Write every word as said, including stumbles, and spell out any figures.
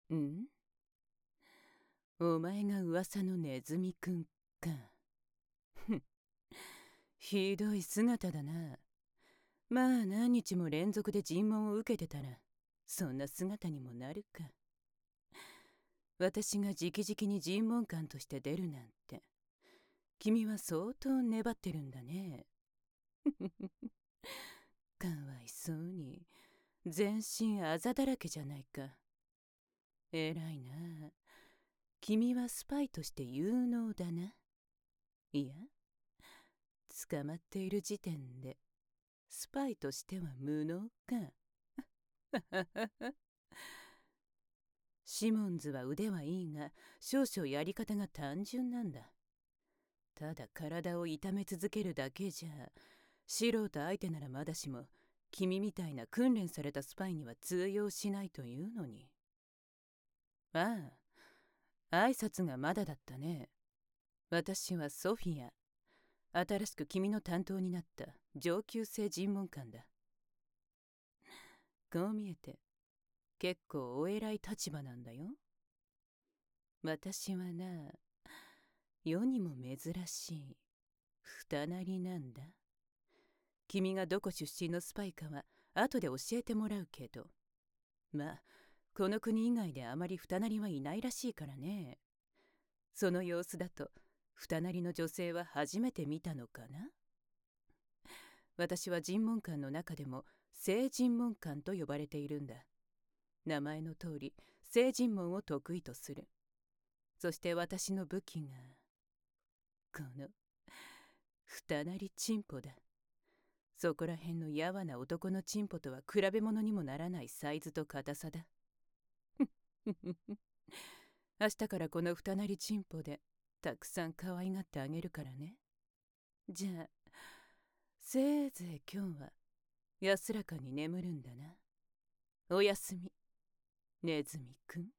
んお前が噂のネズミくんか。ふん、ひどい姿だな。まあ何日も連続で尋問を受けてたら、そんな姿にもなるか。私が直々に尋問官として出るなんて、君は相当粘ってるんだね。かわいそうに、全身あざだらけじゃないか。偉いな。君はスパイとして有能だな。いや、捕まっている時点でスパイとしては無能か。シモンズは腕はいいが少々やり方が単純なんだ。ただ体を痛め続けるだけじゃ素人相手ならまだしも君みたいな訓練されたスパイには通用しないというのに。ああ、挨拶がまだだったね。私はソフィア。新しく君の担当になった上級生尋問官だ。こう見えて結構お偉い立場なんだよ。私はな、世にも珍しい二なりなんだ。君がどこ出身のスパイかは後で教えてもらうけど、まあこの国以外であまり二なりはいないらしいからね。その様子だと二なりの女性は初めて見たのかな。私は尋問官の中でも聖尋問官と呼ばれているんだ。名前の通り聖尋問を得意とする。そして私の武器がこの二なりチンポだ。そこら辺のやわな男のチンポとは比べ物にもならないサイズと硬さだ。明日からこの二なりチンポでたくさん可愛がってあげるからね。じゃあせいぜい今日は安らかに眠るんだな。おやすみ、ネズミくん。